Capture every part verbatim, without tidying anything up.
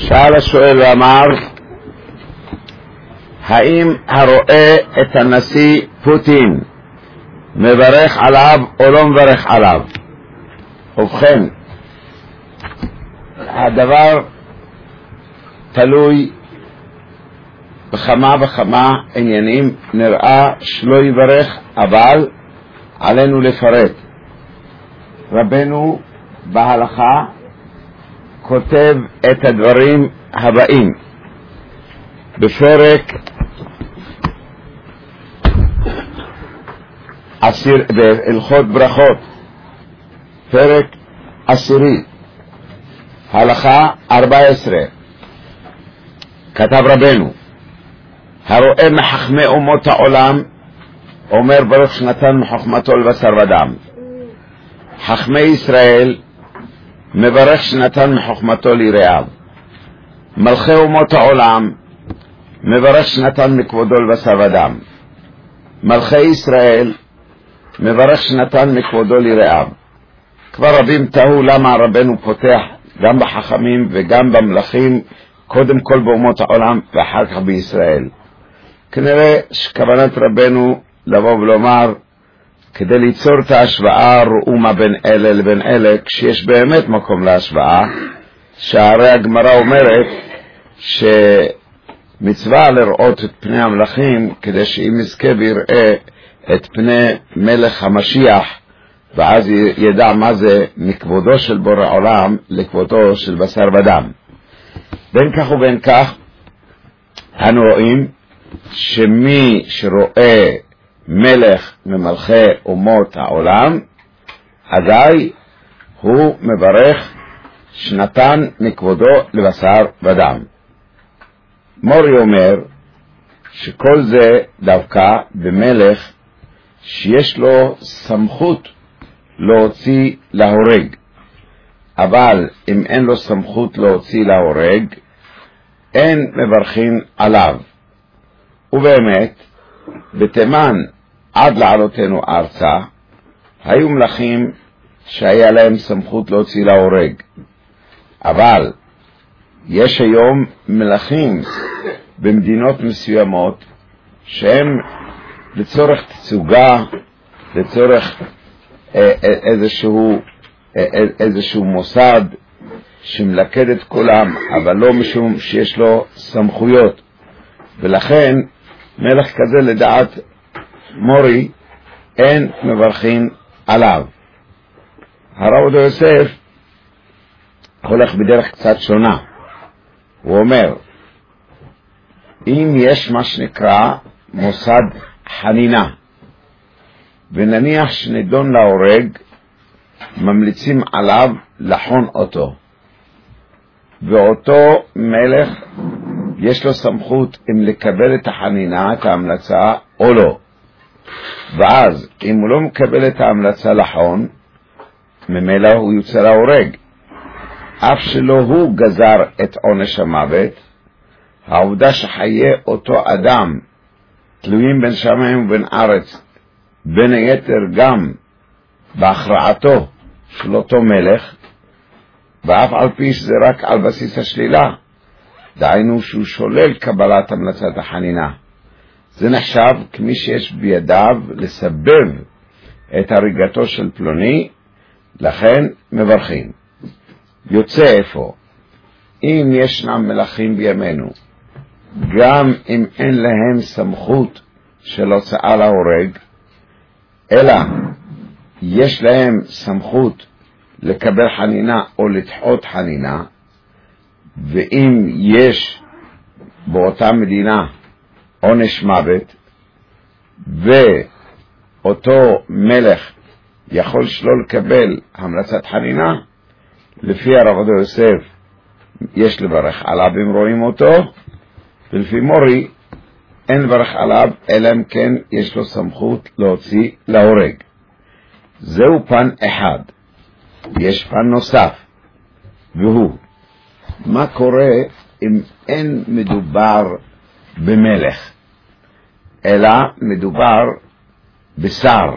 שאל השואל ואמר, האם הרואה את הנשיא פוטין מברך עליו או לא מברך עליו? ובכן, הדבר תלוי בכמה וכמה עניינים. נראה שלא יברך, אבל עלינו לפרט. רבנו בהלכה כותב את הדברים הבאים בפרק עשיר, בהלכות ברכות, פרק עשירי, הלכה ארבע עשרה. כתב רבנו, הרואה מחכמי אומות העולם אומר ברוך שנתן מחוכמתו לבשר ודם. חכמי ישראל מברך שנתן מחוכמתו ליראיו. מלכי אומות העולם מברך שנתן מכבודו לבשר ודם. מלכי ישראל מברך שנתן מכבודו ליראיו. כבר רבים תהו למה רבנו פותח גם בחכמים וגם במלכים, קודם כל באומות העולם ואחר כך בישראל. כנראה שכוונת רבנו לבוא ולומר, כדי ליצור את ההשוואה, ראו מה בין אלה לבין אלה, כשיש באמת מקום להשוואה, שהרי הגמרא אומרת שמצווה לראות את פני המלכים, כדי שאם יזכה ויראה את פני מלך המשיח, ואז ידע מה זה מכבודו של בורא עולם לכבודו של בשר ודם. בין כך ובין כך, אנו רואים שמי שרואה מלך ממלכי אומות העולם, אזי הוא מברך שנתן מכבודו לבשר ודם. מורי אומר שכל זה דווקא במלך שיש לו סמכות להוציא להורג, אבל אם אין לו סמכות להוציא להורג, אין מברכים עליו. ובאמת, בתימן עד לעלותנו ארצה, היו מלכים שהיה להם סמכות להוציא להורג. אבל יש היום מלכים במדינות מסוימות שהם לצורך תצוגה, לצורך איזשהו, איזשהו מוסד שמלכד את כולם, אבל לא משום שיש לו סמכויות. ולכן מלך כזה לדעת מורי אין מברכים עליו. הרב עובדיה יוסף הולך בדרך קצת שונה. הוא אומר, אם יש מה שנקרא מוסד חנינה, ונניח שנידון להורג, ממליצים עליו לחון אותו, ואותו מלך יש לו סמכות אם לקבל את החנינה, את ההמלצה, או לא. ואז אם הוא לא מקבל את ההמלצה לחון, ממילא הוא יוצא להורג. אף שלא הוא גזר את עונש המוות, העובדה שחיי אותו אדם תלויים בין שמיים ובין ארץ, בין היתר גם בהכרעתו של אותו מלך, ואף על פי שזה רק על בסיס השלילה, דהיינו שהוא שולל קבלת המלצת החנינה, זה נחשב כמי שיש בידיו לסבב את הריגתו של פלוני, לכן מברכים. יוצא איפה? אם ישנם מלכים בימינו, גם אם אין להם סמכות של הוצאה להורג, אלא יש להם סמכות לקבל חנינה או לדחות חנינה, ואם יש באותה מדינה עונש מוות, ואותו מלך יכול שלא לקבל המלצת חנינה, לפי הרב עובדיה יוסף יש לברך עליו אם רואים אותו, ולפי מורי אין לברך עליו אלא אם כן יש לו סמכות להוציא להורג. זהו פן אחד. יש פן נוסף, והוא מה קורה אם אין מדובר במלך, אלא מדובר בשר,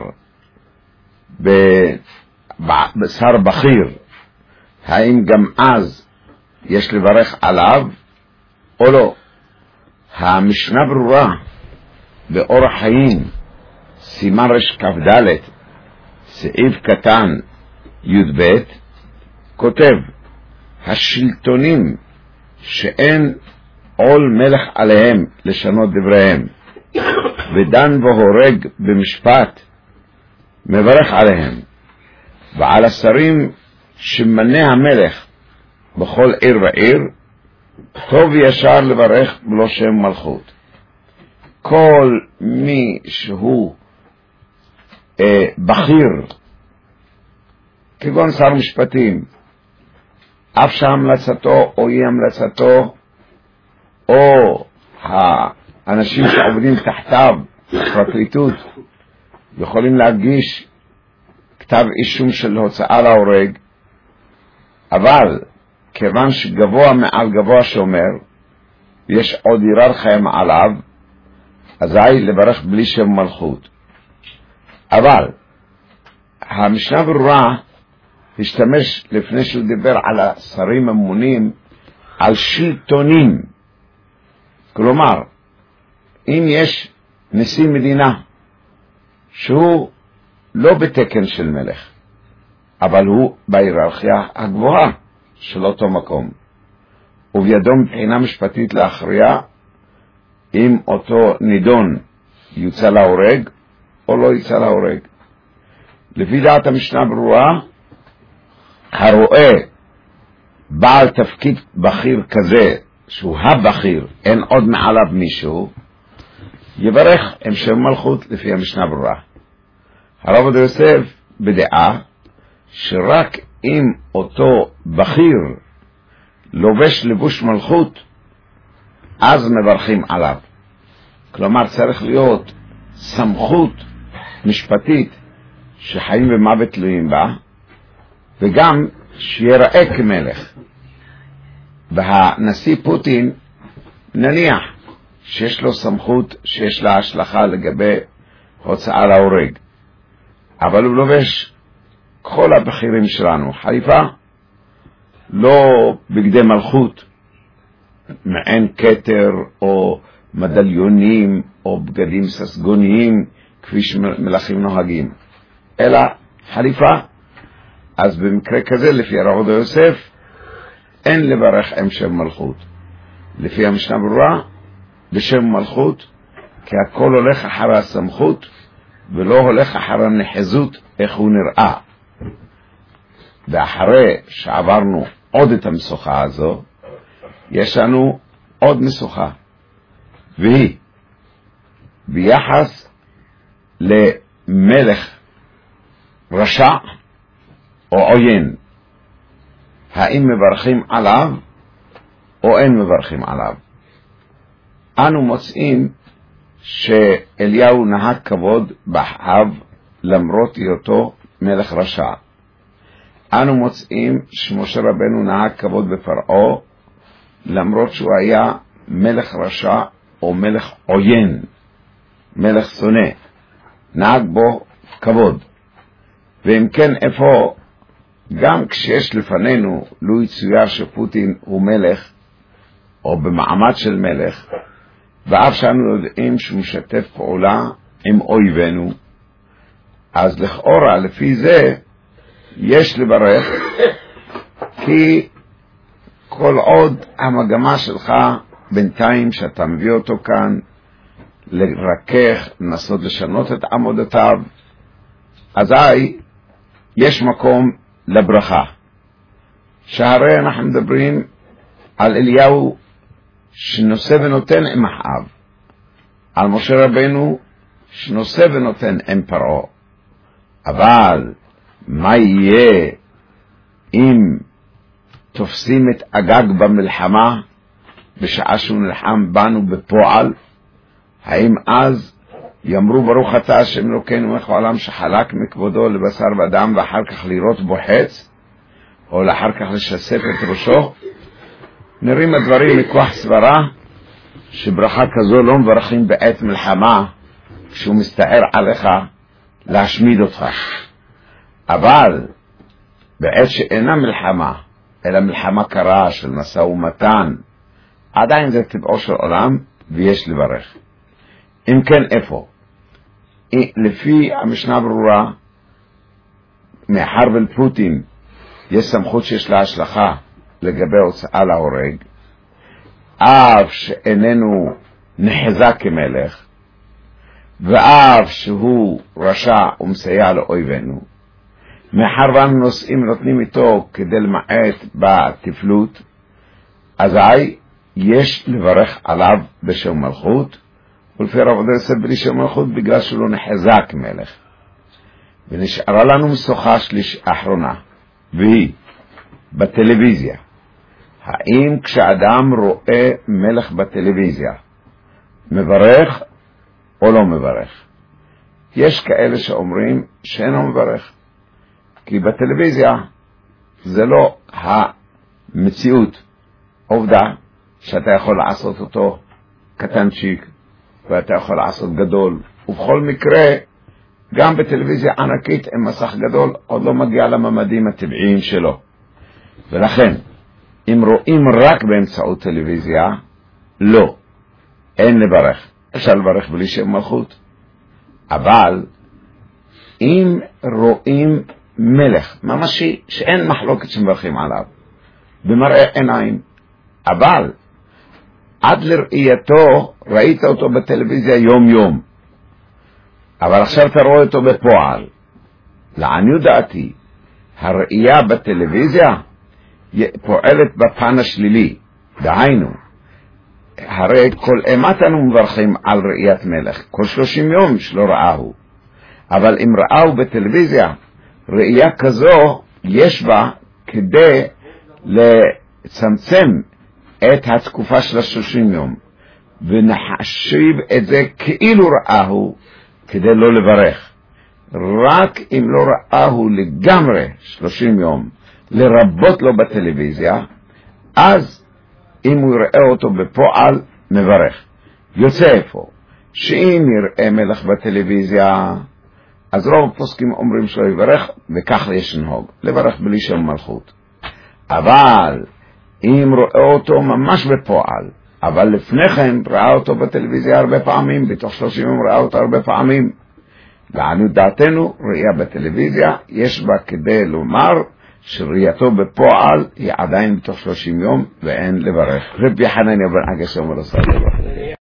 בשר בכיר. האם גם אז יש לברך עליו או לא? המשנה ברורה באורח חיים סימן רש כ"ד סעיף קטן י"ב כותב השלטונים שאין עול מלך עליהם לשנות דבריהם ודן והורג במשפט מברך עליהם, ועל השרים שמנה המלך בכל עיר ועיר טוב ישר לברך בלא שם מלכות. כל מי שהוא אה, בכיר כגון שר משפטים, אף שהמלצתו או אי המלצתו או האנשים שעובדים תחתיו בפרקליטות יכולים להגיש כתב אישום של הוצאה להורג, אבל כיוון שגבוה מעל גבוה שאומר יש עוד היררכיה מעליו, אזי לברך בלי שם מלכות. אבל המשנה ברורה השתמש לפני שהוא דיבר על השרים הממונים על שלטונים, כלומר אם יש נשיא מדינה שהוא לא בתקן של מלך אבל הוא בהיררכיה הגבוהה של אותו מקום, ובידו מבחינה משפטית להכריע אם אותו נידון יוצא להורג או לא יוצא להורג. לפי דעת המשנה ברורה, הרואה בעל תפקיד בכיר כזה שהוא הבכיר, אין עוד מעליו מישהו, יברך עם שם מלכות לפי המשנה ברורה. הרב עובדיה יוסף בדעה שרק אם אותו בכיר לובש לבוש מלכות אז מברכים עליו, כלומר צריך להיות סמכות משפטית שחיים ומוות תלויים בה, וגם שיראה כמלך. והנשיא פוטין נניח שיש לו סמכות שיש לה השלכה לגבי הוצאה להורג, אבל הוא לובש כל הבכירים שלנו חליפה, לא בגדי מלכות מעין כתר או מדליונים או בגדים ססגוניים כפי שמלכים נוהגים, אלא חליפה. אז במקרה כזה לפי הרב עובדיה יוסף אין לברך עם שם מלכות. לפי המשנה ברורה בשם מלכות, כי הכל הולך אחר הסמכות ולא הולך אחר הנחזות איך הוא נראה. ואחרי שעברנו עוד את המשוכה הזו, יש לנו עוד משוכה, והיא ביחס למלך רשע או עוין, האם מברכים עליו או אין מברכים עליו. אנו מוצאים שאליהו נהג כבוד באחיו למרות היותו מלך רשע. אנו מוצאים שמשה רבנו נהג כבוד בפרעה למרות שהוא היה מלך רשע או מלך עוין, מלך שונא, נהג בו כבוד. ואם כן, איפה גם כשיש לפנינו לו יצויר שפוטין הוא מלך או במעמד של מלך, ואף שאנו יודעים שהוא משתף פעולה עם אויבינו, אז לכאורה לפי זה יש לברך, כי כל עוד המגמה שלך בינתיים שאתה מביא אותו כאן לרכך, לנסות לשנות את עמודותיו, אזי יש מקום לברכה. שהרי אנחנו מדברים על אליהו שנושא ונותן עם אחאב, על משה רבנו שנושא ונותן עם פרעה. אבל מה יהיה אם תופסים את אגג במלחמה בשעה שהוא נלחם בנו בפועל? האם אז יאמרו ברוך אתה השם אלוקינו מלך העולם שחלק מכבודו לבשר ודם ואחר כך לירות בו חץ, או לאחר כך לשסף את ראשו? נראים הדברים מכוח סברה שברכה כזו לא מברכים בעת מלחמה כשהוא מסתער עליך להשמיד אותך, אבל בעת שאינה מלחמה אלא מלחמה קרה של משא ומתן, עדיין זה טבעו של עולם ויש לברך. אם כן, איפה? לפי המשנה ברורה, מאחר ולפוטין יש סמכות שיש לה השלכה לגבי הוצאה להורג, אף שאיננו נחזה כמלך, ואף שהוא רשע ומסייע לאויבינו, מאחר ואנו נושאים נותנים איתו כדי למעט בתפלות, אזי יש לברך עליו בשם מלכות, ולפי רב עובדיה יוסף בלי שם מלכות בגלל שהוא לא נחזה כמלך. ונשארה לנו משוכה שליש האחרונה, והיא בטלוויזיה. האם כשאדם רואה מלך בטלוויזיה מברך או לא מברך? יש כאלה שאומרים שאינו מברך, כי בטלוויזיה זה לא המציאות. עובדה שאתה יכול לעשות אותו קטנצ'יק ואתה יכול לעשות גדול, ובכל מקרה גם בטלוויזיה ענקית עם מסך גדול עוד לא מגיע לממדים הטבעיים שלו. ולכן אם רואים רק באמצעות טלוויזיה, לא, אין לברך. אפשר לברך בלי שם מלכות. אבל אם רואים מלך ממשי שאין מחלוקת שמברכים עליו במראה עיניים, אבל עד לראייתו ראית אותו בטלוויזיה יום יום, אבל עכשיו אתה רואה אותו בפועל, לעניות דעתי הראייה בטלוויזיה פועלת בפן השלילי. דהיינו, הרי כל אימת אנו מברכים על ראיית מלך כל שלושים יום שלא ראהו, אבל אם ראהו בטלוויזיה, ראייה כזו יש בה כדי לצמצם את התקופה של השלושים יום, ונחשיב את זה כאילו ראהו כדי לא לברך. רק אם לא ראהו לגמרי שלושים יום, לרבות לו בטלוויזיה, אז אם הוא יראה אותו בפועל מברך. יוצא איפה? שאם יראה מלך בטלוויזיה, אז רוב הפוסקים אומרים שלא יברך, וכך יש לנהוג, לברך בלי שם מלכות. אבל אם רואה אותו ממש בפועל, אבל לפני כן ראה אותו בטלוויזיה הרבה פעמים, בתוך שלושים יום ראה אותו הרבה פעמים, לעניות דעתנו ראייה בטלוויזיה יש בה כדי לומר שראייתו בפועל היא עדיין בתוך שלושים יום ואין לברך. רבי חנניה בן עקשיא אומר לו